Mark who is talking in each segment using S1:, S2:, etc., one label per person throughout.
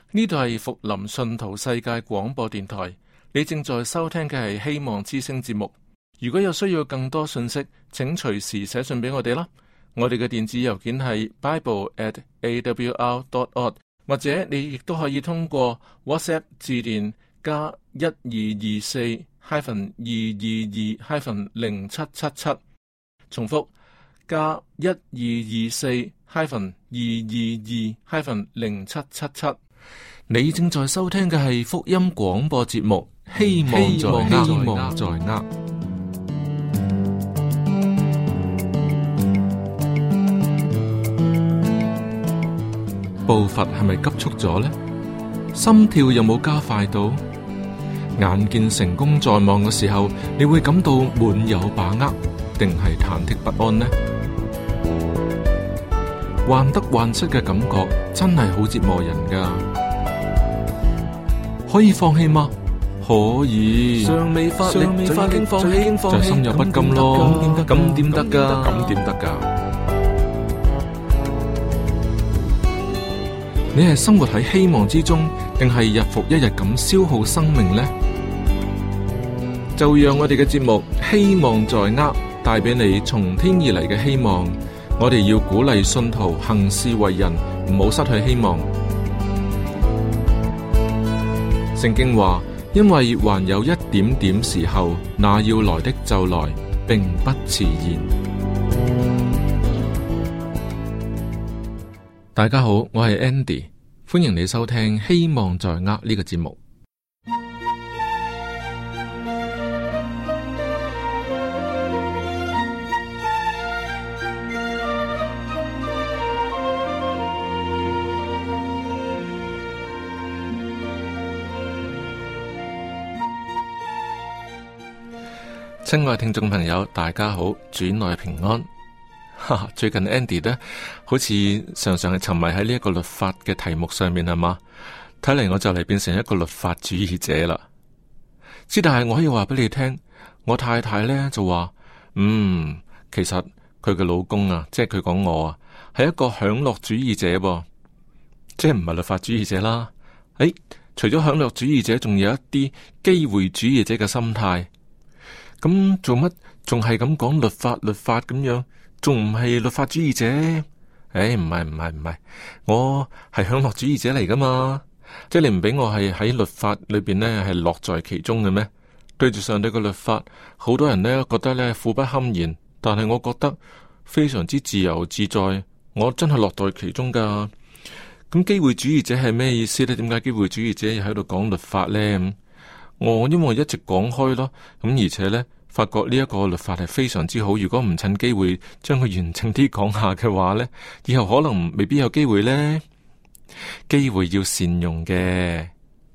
S1: 呢度係福林信徒世界廣播電台，你正在收聽嘅係希望之聲節目。如果有需要更多信息，請隨時寫信俾我哋啦。我哋嘅電子郵件係 bible@awr.org， 或者你亦都可以通過 WhatsApp 致電加1224-222-0777，重複加1224-222-0777。你正在收聽嘅係福音廣播節目，希望在握。步伐係咪急促咗呢？心跳有冇加快到？眼見成功在望嘅時候，你會感到滿有把握，定係忐忑不安呢？患得患失嘅感覺真係好折磨人噶。可以放棄嗎？可以。尚未發力就已經放棄，就心有不甘咯。咁點得噶？咁點得噶？你係生活喺希望之中，定係日復一日咁消耗生命呢？就讓我哋嘅節目希望在握，帶俾你從天而嚟嘅希望。我哋要鼓勵信徒行事為人，唔好失去希望。聖經話，因為還有一點點時候，那要來的就來，並不遲延。大家好，我係 Andy， 歡迎你收聽希望在握呢個節目。親愛聽眾朋友，大家好，主內平安。最近 Andy 呢，好似常常係沉迷喺呢一個律法嘅題目上面，係嘛？睇嚟我就嚟變成一個律法主義者啦。之但係我可以話俾你聽，我太太呢就話，其實佢嘅老公啊，即係佢講我啊，係一個享樂主義者噃，即係唔係律法主義者啦。除咗享樂主義者，仲有一啲機會主義者嘅心態。咁做乜仲係咁講律法咁樣，仲唔係律法主義者？唔係，我係享樂主義者嚟噶嘛。即係你唔俾我係喺律法裏邊呢係樂在其中嘅咩？對住上帝嘅律法，好多人呢覺得呢苦不堪言，但係我覺得非常之自由自在，我真係樂在其中噶。咁機會主義者係咩意思呢？點解機會主義者又喺度講律法呢？因為我一直講開咯，咁而且呢，發覺呢一個律法係非常之好。如果唔趁機會將佢完整啲講下嘅話呢，以後可能未必有機會呢。機會要善用嘅。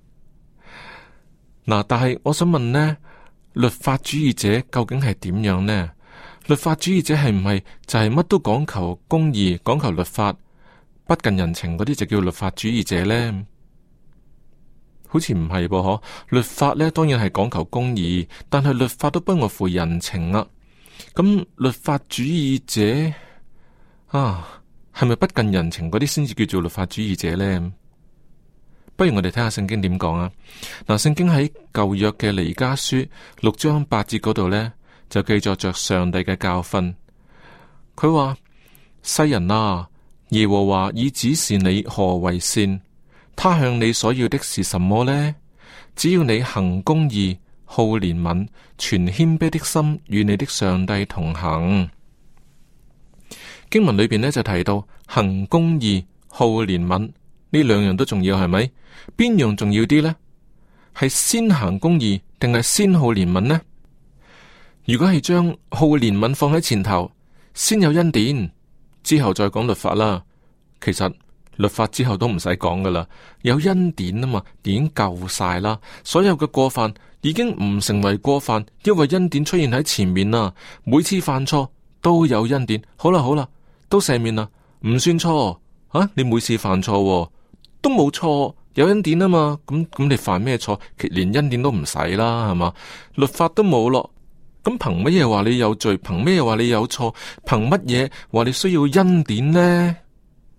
S1: 但係我想問呢，律法主義者究竟係點樣呢？律法主義者係唔係就係乜都講求公義、講求律法、不近人情嗰啲就叫律法主義者呢？好似唔係噃，律法呢當然係講求公義，但係律法都不外乎人情啊。咁律法主義者係咪不近人情嗰啲先至叫做律法主義者呢？不如我哋睇下聖經點講啊。聖經喺舊約嘅彌迦書6章8節嗰度呢，就記載着上帝嘅教訓。佢話：世人啊，耶和華已指示你何為善。他向你所要的是什麼呢？只要你行公義、好憐憫、存謙卑的心，與你的上帝同行。經文裏邊呢就提到行公義、好憐憫呢兩樣都重要，係咪？邊樣重要啲呢？係先行公義定係先好憐憫呢？如果係將好憐憫放喺前頭，先有恩典，之後再講律法啦。其實律法之後都唔使講噶啦，有恩典啊嘛，已經夠晒啦。所有嘅過犯已經唔成為過犯，因為恩典出現喺前面啦。每次犯錯都有恩典，好啦，都赦免啦，唔算錯啊！你每次犯錯都冇錯，有恩典啊嘛。咁你犯咩錯？連恩典都唔使啦，係嘛？律法都冇咯，咁憑乜嘢話你有罪？憑咩話你有錯？憑乜嘢話你需要恩典呢？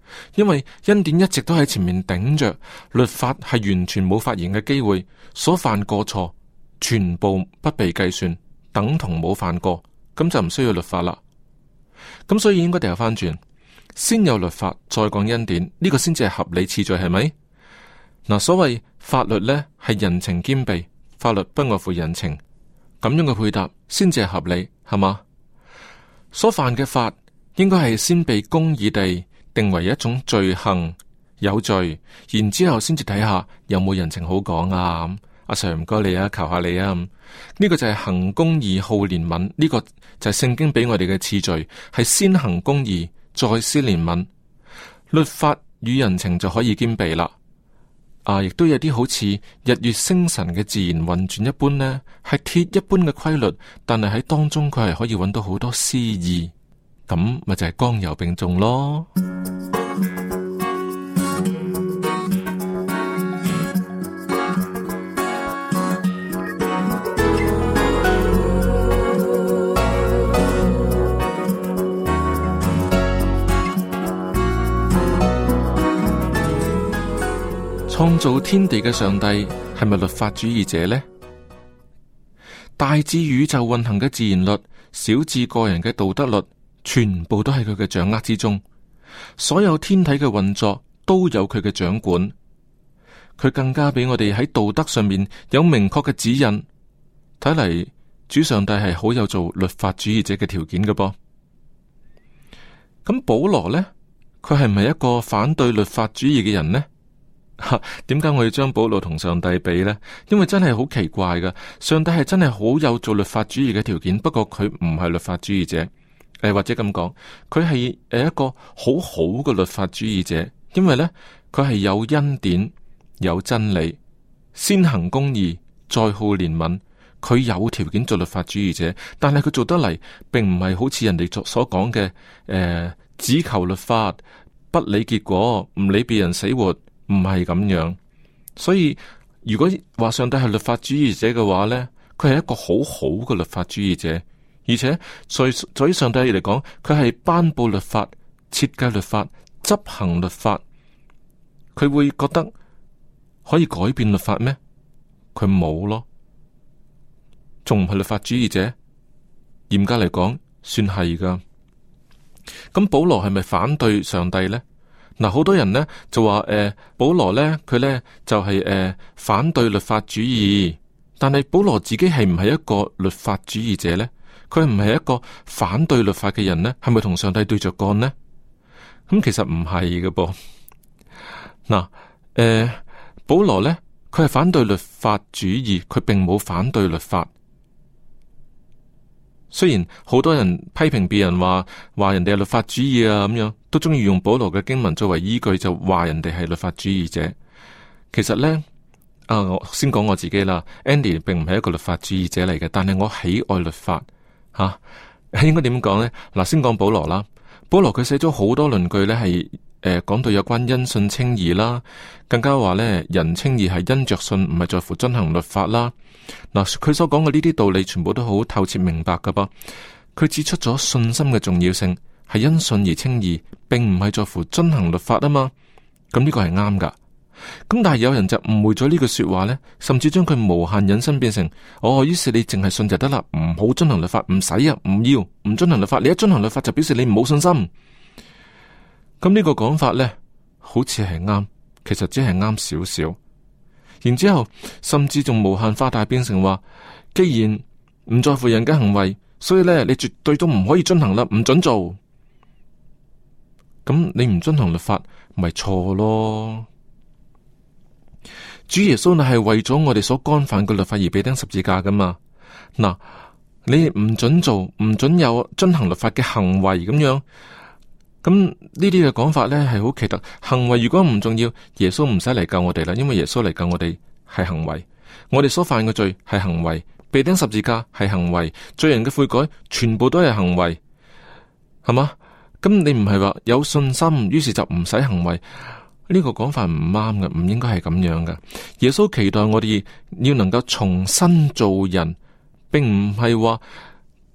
S1: 因為恩典一直都喺前面頂着，律法係完全冇發言嘅機會，所犯過錯全部不被計算，等同冇犯過，咁就唔需要律法啦。咁所以應該掉翻轉，先有律法，再講恩典，呢個先至係合理次序，係咪？嗱，所謂法律呢係人情兼備，法律不外乎人情，咁樣嘅配搭先至係合理，係嘛？所犯嘅法應該係先被公義地定為一種罪行，有罪，然之後先至睇下有冇人情好講啊。阿 Sir 唔該你啊，求下你啊。呢個就係行公義好憐憫，呢個就係聖經俾我哋嘅次序，係先行公義再施憐憫，律法與人情就可以兼備啦。亦都有啲好似日月星辰嘅自然運轉一般呢，係鐵一般嘅規律，但係喺當中佢係可以揾到好多詩意，咁咪就係剛柔並重咯。創造天地嘅上帝係咪律法主義者呢？大至宇宙運行嘅自然律，小至個人嘅道德律，全部都喺佢嘅掌握之中。所有天體嘅運作都有佢嘅掌管。佢更加俾我哋喺道德上面有明確嘅指引。睇嚟主上帝係好有做律法主義者嘅條件嘅噃。咁保羅呢？佢係唔係一個反對律法主義嘅人呢？點解我要將保羅同上帝比呢？因為真係好奇怪噶，上帝係真係好有做律法主義嘅條件，不過佢唔係律法主義者，或者咁講，佢係一個好好嘅律法主義者，因為呢，佢係有恩典、有真理，先行公義，再好憐憫，佢有條件做律法主義者，但係佢做得嚟，並唔係好似人哋所講嘅，只求律法，不理結果，唔理別人死活。唔係咁樣，所以如果話上帝係律法主義者嘅話呢，佢係一個好好嘅律法主義者，而且在於上帝嚟講，佢係頒布律法、設計律法、執行律法，佢會覺得可以改變律法咩？佢冇咯，仲唔係律法主義者？嚴格嚟講，算係噶。咁保羅係咪反對上帝呢？嗱，好多人呢就話保羅呢，佢呢就係反對律法主義，但係保羅自己係唔係一個律法主義者呢？佢唔係一個反對律法嘅人呢？係咪同上帝對着幹呢？咁其實唔係嘅噃。嗱，保羅呢，佢係反對律法主義，佢並冇反對律法。雖然好多人批評別人話人哋係律法主義啊，咁樣都中意用保羅嘅經文作為依據，就話人哋係律法主義者。其實呢，我先講我自己啦。Andy 並唔係一個律法主義者嚟嘅，但係我喜愛律法吓。應該點講呢？嗱，先講保羅啦。保羅佢寫咗好多論據呢，係講到有關因信稱義啦，更加話呢，人稱義係因着信，唔係在乎遵行律法啦。嗱，佢所講嘅呢啲道理全部都好透徹明白噶噃。佢指出咗信心嘅重要性，係因信而稱義，並唔係在乎遵行律法啊嘛。咁呢個係啱噶。咁但係有人就誤會咗呢句說話呢，甚至將佢無限引申變成於是你淨係信就得啦，唔好遵行律法，唔使啊，唔要唔遵行律法。你一遵行律法就表示你冇信心。咁呢個講法呢，好似係啱，其實只係啱少少。然之後，甚至仲無限放大變成話，既然唔在乎人嘅行為，所以呢，你絕對都唔可以遵行啦，唔准做。咁你唔遵行律法，咪錯咯？主耶穌係為咗我哋所干犯嘅律法而被釘十字架噶嘛？嗱，你唔准做，唔准有遵行律法嘅行為咁樣。咁呢啲嘅講法呢係好奇特。行為如果唔重要，耶穌唔使嚟救我哋啦，因為耶穌嚟救我哋係行為。我哋所犯嘅罪係行為，被釘十字架係行為，罪人嘅悔改全部都係行為，係嘛？咁你唔係話有信心，於是就唔使行為？呢個講法唔啱嘅，唔應該係咁樣嘅。耶穌期待我哋要能夠重新做人，並唔係話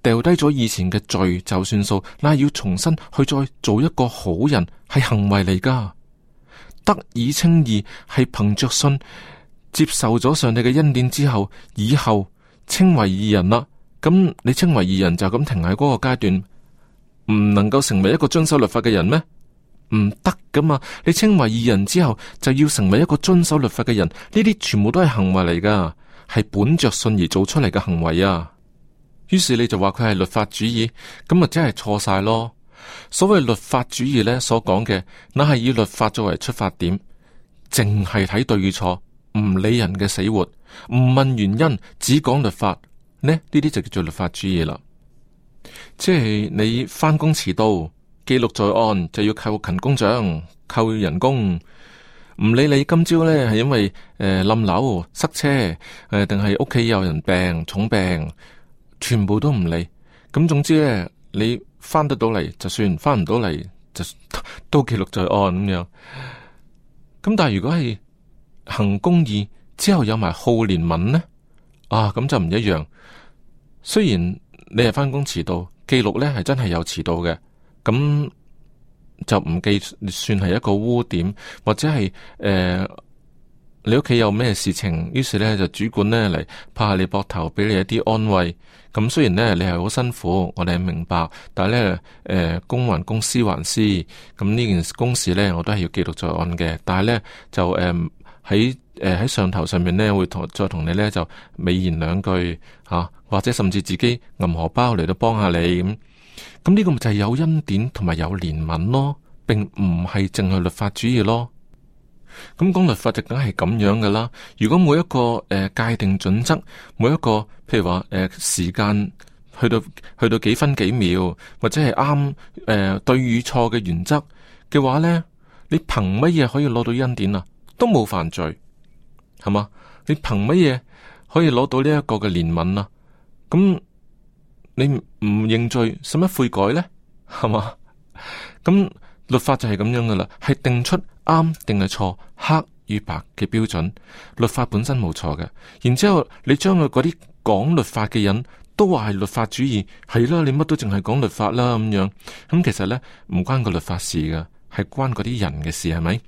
S1: 掉低咗以前嘅罪就算數，那係要重新去再做一個好人，係行為嚟噶。得以稱義係憑着信接受咗上帝嘅恩典之後，以後稱為義人啦。咁你稱為義人就咁停喺嗰個階段，唔能夠成為一個遵守律法嘅人咩？唔得噶嘛！你稱為義人之後，就要成為一個遵守律法嘅人，呢啲全部都係行為嚟噶，係本着信而做出嚟嘅行為啊。於是你就話佢係律法主義，咁啊真係錯晒咯。所謂律法主義呢，所講嘅，那係以律法作為出發點，淨係睇對與錯，唔理人嘅死活，唔問原因，只講律法呢啲就叫做律法主義啦。即係你返工遲到，記錄在案，就要扣勤工獎，扣人工，唔理你今朝呢係因為冧樓塞車定係屋企有人病重病，全部都唔理。咁總之呢，你翻得到嚟就算，翻唔到嚟就都記錄在案咁樣。咁但係如果係行公義之後有埋好憐憫呢？咁就唔一樣。雖然你係翻工遲到，記錄呢係真係有遲到嘅，咁就唔計算係一個污點，或者係你屋企有咩事情，於是呢就主管呢嚟拍下你膊頭，俾你一啲安慰。咁雖然呢你係好辛苦，我哋係明白，但係呢公還公，私還私，咁呢件公事呢我都係要記錄在案嘅。但係呢就喺上頭上面呢會再同你呢就美言兩句吓，或者甚至自己揞荷包嚟到幫下你咁。咁呢個咪就係有恩典同埋有憐憫咯，並唔係淨係律法主義咯。咁講律法就梗係咁樣噶啦。如果每一個界定準則，每一個譬如話時間去到幾分幾秒，或者係啱對與錯嘅原則嘅話呢，你憑乜嘢可以攞到恩典啊？都冇犯罪，係嘛？你憑乜嘢可以攞到呢一個嘅憐憫啊？咁你唔認罪，使乜悔改呢？係嘛？咁律法就係咁樣噶啦，係定出啱定係錯，黑與白嘅標準。律法本身冇錯嘅，然之後你將佢嗰啲講律法嘅人都話係律法主義，係啦，你乜都淨係講律法啦咁樣。咁其實呢，唔關個律法事噶，係關嗰啲人嘅事，係咪？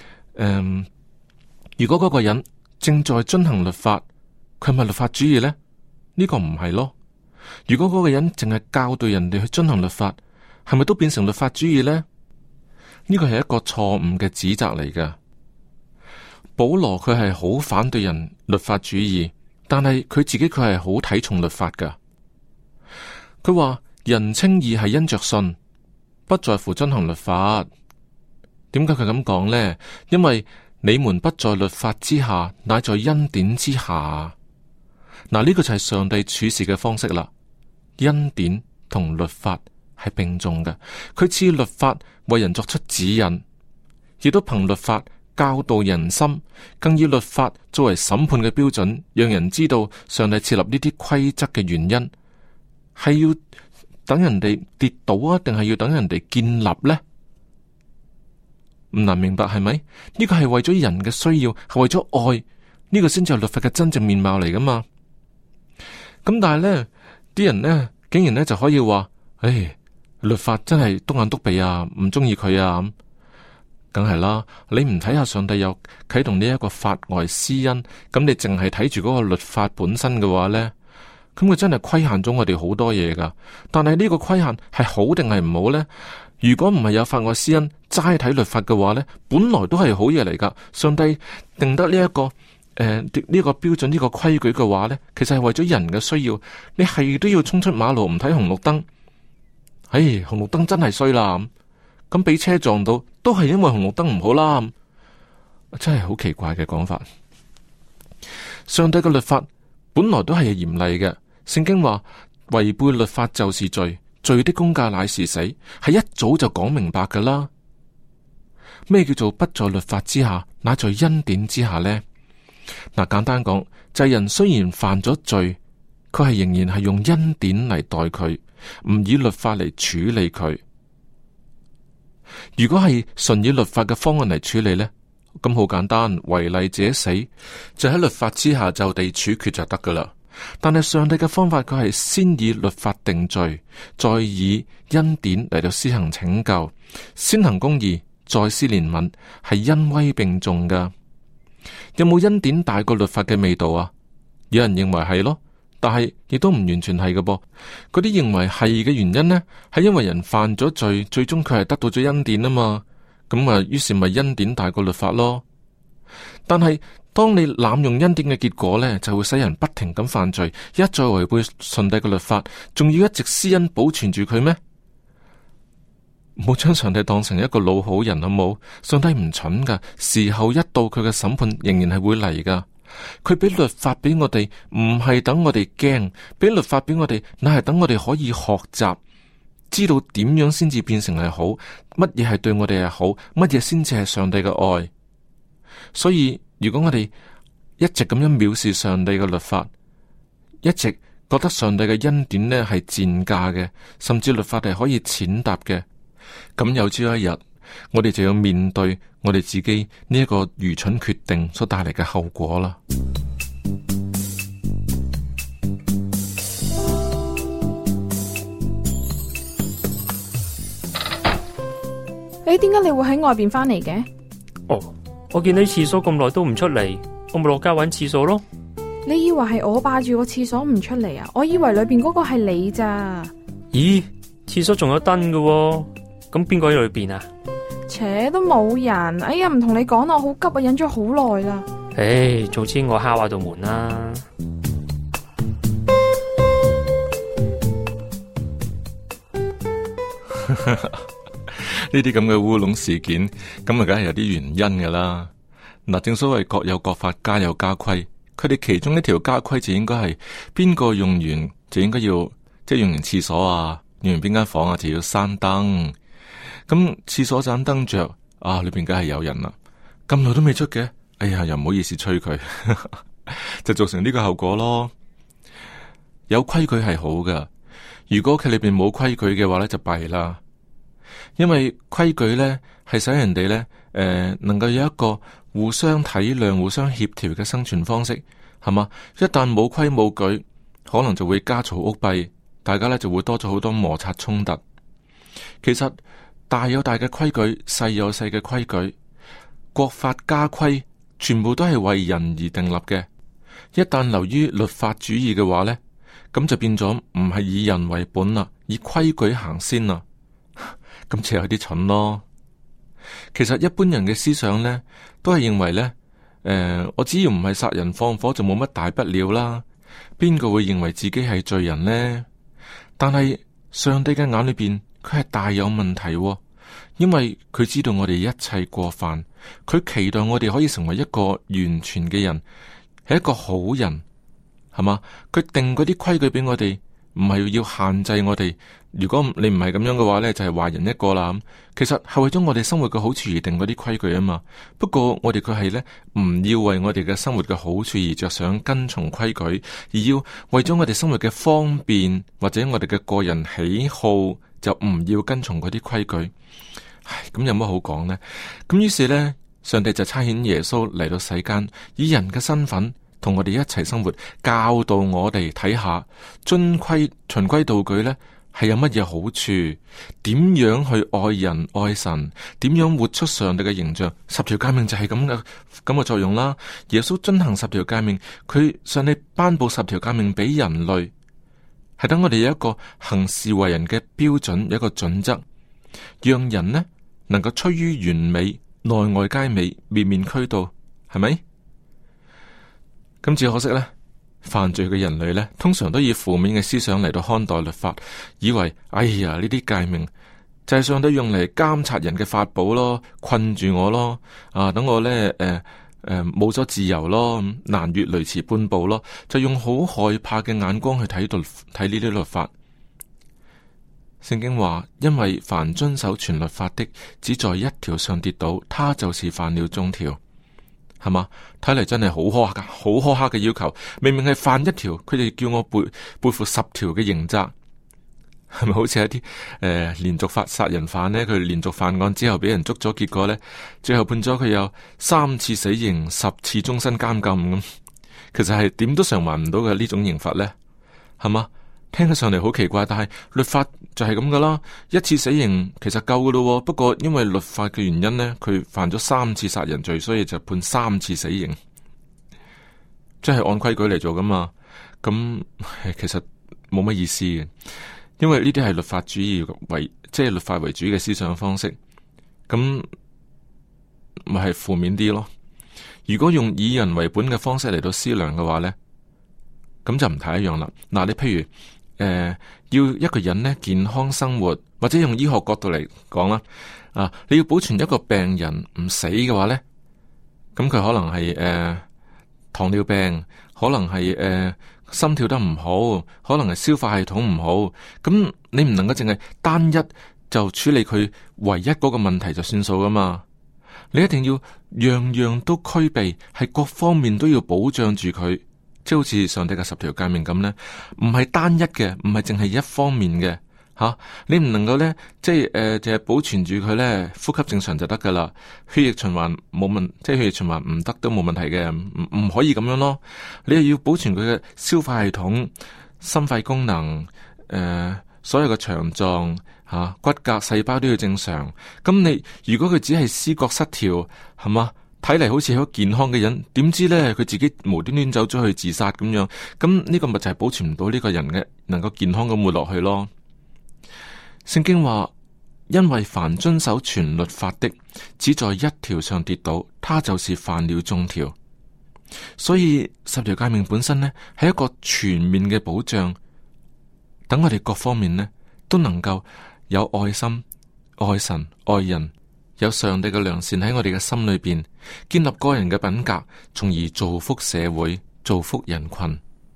S1: 如果嗰個人正在遵行律法，佢係咪律法主義呢？呢個唔係咯。如果嗰個人淨係教導人哋去遵行律法，係咪都變成律法主義呢？呢個係一個錯誤嘅指責嚟㗎。保羅佢係好反對人律法主義，但係佢自己佢係好睇重律法㗎。佢話人稱義係因着信，不在乎遵行律法。點解佢咁講呢？因為你們不在律法之下，乃在恩典之下。嗱，呢個就係上帝處事嘅方式啦。恩典同律法係並重嘅，佢賜律法為人作出指引，亦都憑律法教導人心，更以律法作為審判嘅標準，讓人知道上帝設立呢啲規則嘅原因，係要等人哋跌倒啊，定係要等人哋建立呢？唔難明白係咪？呢個係為咗人嘅需要，係為咗愛，呢個先至係律法嘅真正面貌嚟噶嘛？咁但係呢啲人呢，竟然呢就可以話，唉，律法真係篤眼篤鼻啊，唔中意佢啊咁，梗係啦。你唔睇下上帝有啟動呢一個法外施恩，咁你淨係睇住嗰個律法本身嘅話呢，咁佢真係規限咗我哋好多嘢噶。但係呢個規限係好定係唔好呢？如果唔係有法外施恩，齋睇律法嘅話呢，本來都係好嘢嚟噶。上帝定得呢一個呢個標準，呢個規矩嘅話呢，其實係為咗人嘅需要。你係都要衝出馬路唔睇紅綠燈，唉，紅綠燈真係衰啦。咁俾車撞到，都係因為紅綠燈唔好啦。真係好奇怪嘅講法。上帝嘅律法本來都係嚴厲嘅。聖經話違背律法就是罪，罪的工價乃是死，係一早就講明白噶啦。咩叫做不在律法之下，乃在恩典之下呢？嗱，簡單講就係人雖然犯咗罪，佢係仍然係用恩典嚟待佢，唔以律法嚟處理佢。如果係純以律法嘅方案嚟處理呢，咁好簡單，違例者死，就喺律法之下就地處決就得噶啦。 但係上帝嘅方法，佢係先以律法定罪，再以恩典嚟到施行拯救，先行公義，再施憐憫，係恩威並重噶。有冇恩典大過律法嘅味道啊？有人認為係咯，但係亦都唔完全係嘅噃。嗰啲認為係嘅原因呢，係因為人犯咗罪，最終佢係得到咗恩典啊嘛。咁啊，於是咪恩典大過律法咯。但係當你濫用恩典嘅結果呢，就會使人不停咁犯罪，一再違背上帝嘅律法，仲要一直施恩保存住佢咩？唔好將上帝當成一個老好人好冇？上帝唔蠢噶，時候一到，佢嘅審判仍然係會嚟噶。佢俾律法俾我哋，唔係等我哋驚，俾律法俾我哋，乃係等我哋可以學習，知道點樣先至變成係好，乜嘢係對我哋係好，乜嘢先至係上帝嘅愛。所以如果我哋一直咁樣藐視上帝嘅律法，一直覺得上帝嘅恩典呢係賤價嘅，甚至律法係可以踐踏嘅，咁有朝一日，我哋就要面對我哋自己呢一個愚蠢決定所帶嚟嘅後果啦。
S2: 點解你會喺外邊翻嚟嘅？
S3: 哦，我見你廁所咁耐都唔出嚟，我咪落街搵廁所咯。
S2: 你以為係我霸住個廁所唔出嚟啊？我以為裏邊嗰個係你咋？
S3: 咦，廁所仲有燈㗎喎，咁邊個喺裏邊啊？
S2: 扯都冇人。哎呀，唔同你講啦，我好急啊，忍咗好耐啦。
S3: 唉，早知我敲下道門啦。
S1: 呢啲咁嘅烏龍事件，咁啊，梗係有啲原因噶啦。嗱，正所謂各有各法，家有家規。佢哋其中一條家規就應該係邊個用完就應該要，即係用完廁所啊，用完邊間房啊就要閂燈。咁廁所盞燈着啊，裏邊梗係有人啦。咁耐都未出嘅，哎呀，又唔好意思催佢，就造成呢個後果咯。有規矩係好噶，如果佢裏邊冇規矩嘅話咧，就弊啦。因為規矩咧係使人哋咧能夠有一個互相體諒、互相協調嘅生存方式，係嘛？一旦冇規冇矩，可能就會家嘈屋閉，大家咧就會多咗好多摩擦衝突。其實大有大嘅規矩，細有細嘅規矩，國法家規全部都係為人而訂立嘅。一旦流於律法主義嘅話咧，咁就變咗唔係以人為本啦，以規矩行先啦。咁就有啲蠢咯。其實一般人嘅思想呢，都係認為呢：我只要唔係殺人放火就冇乜大不了啦。邊個會認為自己係罪人呢？但係上帝嘅眼裏邊，佢係大有問題喎，因為佢知道我哋一切過犯，佢期待我哋可以成為一個完全嘅人，係一個好人，係嘛？佢定嗰啲規矩俾我哋，唔係要限制我哋。如果你唔係咁樣嘅話呢，就係壞人一個啦。其實係為咗我哋生活嘅好處而定嗰啲規矩啊嘛。不過我哋佢係呢，唔要為我哋嘅生活嘅好處而着想跟從規矩，而要為咗我哋生活嘅方便或者我哋嘅個人喜好，就唔要跟從嗰啲規矩。唉，咁有乜好講呢？咁於是呢，上帝就差遣耶穌嚟到世間，以人嘅身份同我哋一齊生活，教導我哋睇下遵規循規蹈矩呢係有乜嘢好處？點樣去愛人愛神？點樣活出上帝嘅形象？10條誡命就係咁嘅作用啦。耶穌遵行10條誡命，佢上帝頒布10條誡命俾人類，係等我哋有一個行事為人嘅標準，有一個準則，讓人呢能夠趨於完美，內外皆美，面面俱到，係咪？咁只可惜呢，犯罪嘅人類呢，通常都以負面嘅思想嚟到看待律法，以為哎呀，呢啲誡命就係上帝用嚟監察人嘅法寶咯，困住我咯，等我呢冇咗自由咯，難越雷池半步咯，就用好害怕嘅眼光去睇呢啲律法。聖經話，因為凡遵守全律法的，只在一條上跌倒，他就是犯了眾條。係嘛？睇嚟真係好苛刻，好苛刻嘅要求。明明係犯一條，佢哋叫我背負10條嘅刑責，係咪好似一啲連續殺人犯呢？佢連續犯案之後俾人捉咗，結果呢，最後判咗佢有3次死刑，10次終身監禁咁。 其實係點都償還唔到嘅呢種刑罰呢，係嘛？聽起上嚟好奇怪，但係律法就係咁噶啦。一次死刑其實夠噶咯，不過因為律法嘅原因呢，佢犯咗3次殺人罪，所以就判3次死刑，即係按規矩嚟做噶嘛。咁其實冇乜意思嘅，因為呢啲係律法主義即係律法為主嘅思想方式，咁咪係負面啲咯。如果用以人為本嘅方式嚟到思量嘅話呢，咁就唔太一樣啦。嗱，你譬如要一個人呢健康生活，或者用醫學角度嚟講啦，你要保存一個病人唔死嘅話呢，咁佢可能係糖尿病，可能係心跳得唔好，可能係消化系統唔好，咁你唔能夠淨係單一就處理佢唯一嗰個問題就算數噶嘛。你一定要樣樣都俱備，係各方面都要保障住佢。即係好似上帝嘅10條誡命咁呢，唔係單一嘅，唔係淨係一方面嘅吓。你唔能夠呢，即係淨係保存住佢呢，呼吸正常就得噶啦，血液循環冇問，即係血液循環唔得都冇問題嘅，唔可以咁樣咯。你又要保存佢嘅消化系統、心肺功能，所有嘅腸臟吓、骨骼、細胞都要正常。咁你如果佢只係思覺失調，係嘛？睇嚟好似好健康嘅人，點知呢？佢自己無端端走咗去自殺咁樣，咁呢個咪就係保存唔到呢個人嘅能夠健康咁活落去咯。聖經話，因為凡遵守全律法的，只在一條上跌倒，他就是犯了眾條。所以10條誡命本身呢，係一個全面嘅保障，等我哋各方面呢都能夠有愛心、愛神、愛人。有上帝嘅良善喺我哋嘅心裏邊，建立個人嘅品格，從而造福社會、造福人群。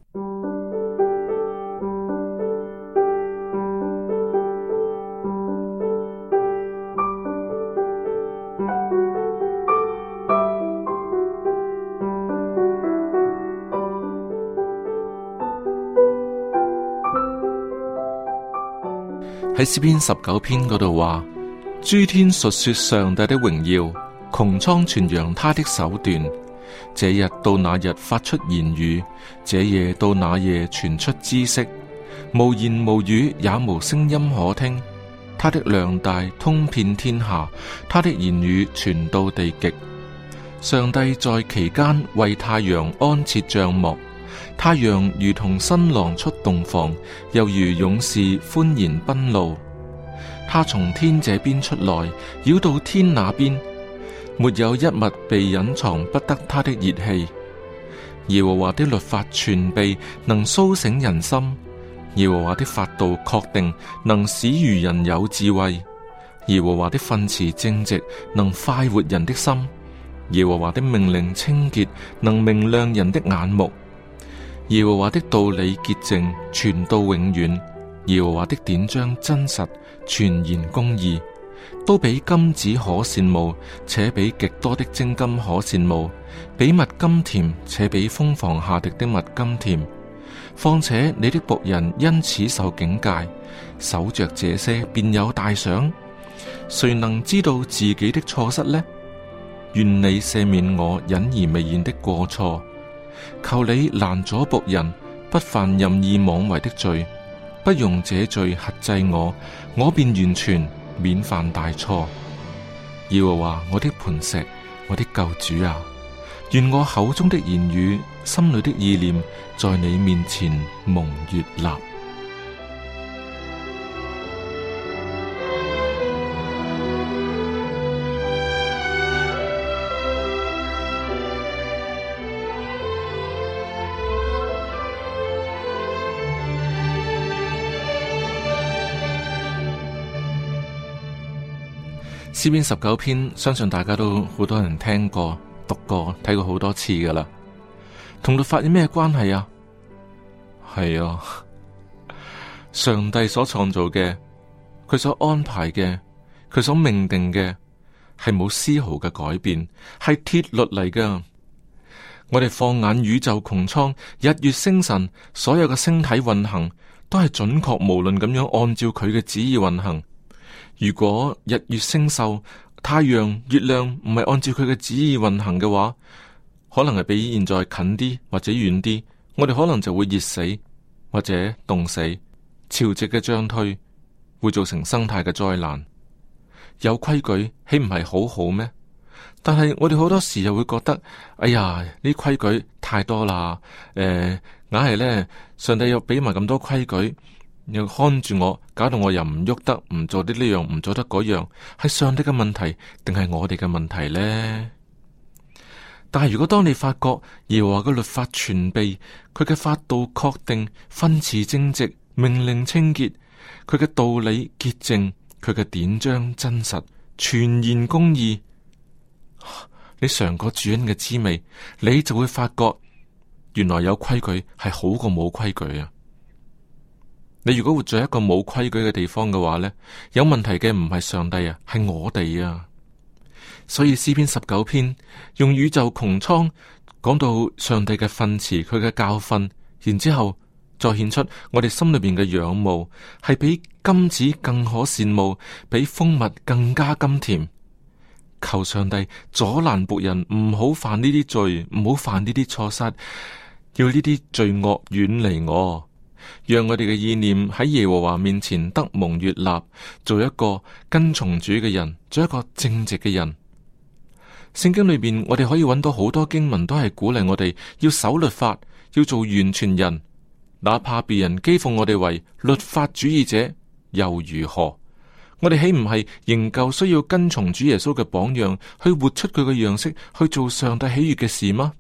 S1: 喺詩篇19篇嗰度話，諸天述說上帝的榮耀，穹蒼傳揚他的手段。這日到那日發出言語，這夜到那夜傳出知識。無言無語，也無聲音可聽。他的量大通遍天下，他的言語傳到地極。上帝在其間為太陽安設帳幕，太陽如同新郎出洞房，又如勇士歡然奔路。他從天這邊出來，繞到天那邊，沒有一物被隱藏不得他的熱氣。耶和華的律法全備，能蘇醒人心；耶和華的法度確定，能使愚人有智慧；耶和華的訓詞正直，能快活人的心；耶和華的命令清潔，能明亮人的眼目；耶和華的道理潔淨，傳到永遠；耶和華的典章真實，全然公義，都比金子可羨慕，且比極多的精金可羨慕，比蜜甘甜，且比蜂房下滴的蜜甘甜。況且你的僕人因此受警戒，守着這些便有大賞。誰能知道自己的錯失呢？願你赦免我隱而未現的過錯，求你攔阻僕人不犯任意妄為的罪，不容這罪轄制我，我便完全免犯大錯。耶和華我的磐石，我的救主啊，願我口中的言語，心裏的意念，在你面前蒙悅納。詩篇19篇，相信大家都好多人聽過、讀過、睇過好多次噶啦。同律法有咩關係啊？係啊，上帝所創造嘅，佢所安排嘅，佢所命定嘅，係冇絲毫嘅改變，係鐵律嚟噶。我哋放眼宇宙穹蒼、日月星辰，所有嘅星體運行，都係準確無論咁樣按照佢嘅旨意運行。如果日月星宿、太陽、月亮唔係按照佢嘅旨意運行嘅話， 可能係比現在近啲或者遠啲，我哋可能就會熱死或者凍死。潮汐嘅漲退會造成生態嘅災難。有規矩豈唔係好好咩？但係我哋好多時又會覺得，哎呀，呢規矩太多啦，硬係呢，上帝又俾埋咁多規矩，又看住我，搞到我又唔喐得，唔做得呢樣，唔做得嗰樣，係上帝嘅問題，定係我哋嘅問題呢？但係如果當你發覺耶和華嘅律法全備，佢嘅法度確定，訓詞正直，命令清潔，佢嘅道理潔淨，佢嘅典章真實，全然公義，你嘗過主恩嘅滋味，你就會發覺原來有規矩係好過冇規矩啊！你如果活在一個冇規矩嘅地方嘅話呢，有問題嘅唔係上帝啊，係我哋啊！所以詩篇19篇用宇宙穹蒼講到上帝嘅訓詞，佢嘅教訓，然之後再顯出我哋心裏邊嘅仰慕，係比金子更可羨慕，比蜂蜜更加甘甜。求上帝阻攔僕人唔好犯呢啲罪，唔好犯呢啲錯失，要呢啲罪惡遠離我，讓我哋嘅意念喺耶和華面前得蒙悅納，做一個跟從主嘅人，做一個正直嘅人。聖經裏邊我哋可以揾到好多經文，都係鼓勵我哋要守律法，要做完全人，哪怕別人譏諷我哋為律法主義者，又如何？我哋豈唔係仍舊需要跟從主耶穌嘅榜樣，去活出佢嘅樣式，去做上帝喜悅嘅事嗎？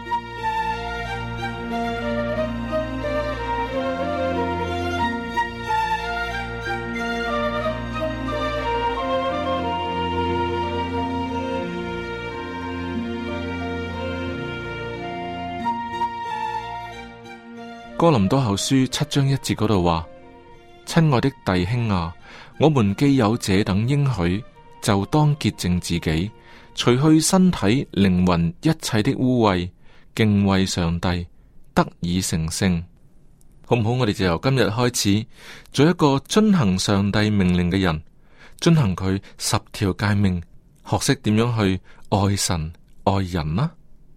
S1: 哥林多後書7章1節嗰度話：親愛的弟兄啊，我們既有這等應許，就當潔淨自己，除去身體靈魂一切的污穢，敬畏上帝，得以成聖。好唔好？我哋就由今日開始做一個遵行上帝命令嘅人，遵行佢10條誡命，學識點樣去愛神愛人啦。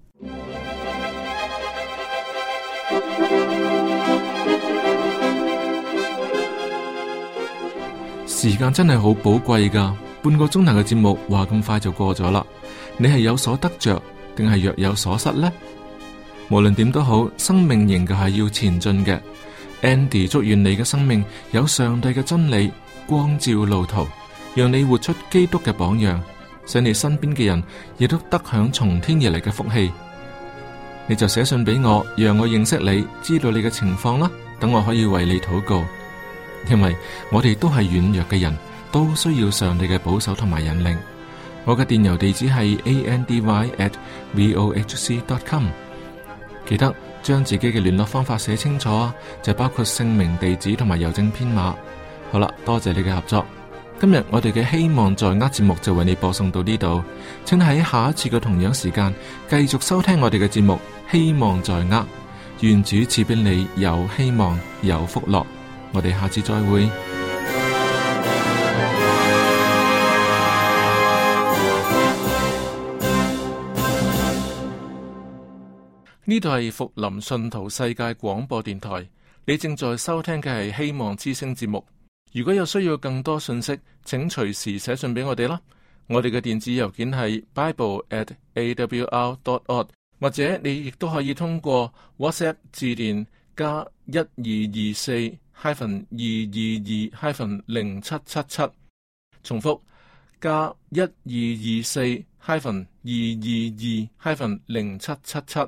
S1: 時間真係好寶貴噶，半個鐘頭嘅節目話咁快就過咗啦。你係有所得着，定係若有所失呢？無論點都好，生命仍舊係要前進嘅。Andy 祝願你嘅生命有上帝嘅真理光照路途，讓你活出基督嘅榜樣，使你身邊嘅人亦都得享從天而嚟嘅福氣。你就寫信俾我，讓我認識你，知道你嘅情況啦，等我可以為你禱告。因為我哋都係軟弱嘅人，都需要上帝嘅保守同埋引領。我嘅電郵地址係 andy@vohc.com。記得將自己嘅聯絡方法寫清楚啊，就包括姓名、地址同埋郵政編碼。好啦，多謝你嘅合作。今日我哋嘅希望在握節目就為你播送到呢度，請喺下一次嘅同樣時間繼續收聽我哋嘅節目。希望在握，願主賜俾你有希望有福樂。我哋下次再會。呢度係福林信徒世界廣播電台，你正在收聽嘅係希望之聲節目。如果有需要更多信息，請隨時寫信俾我哋啦。我哋嘅電子郵件係 bible@awr.org， 或者你亦都可以通過 WhatsApp 致電加1224-222-0777，重複加1224-222-0777。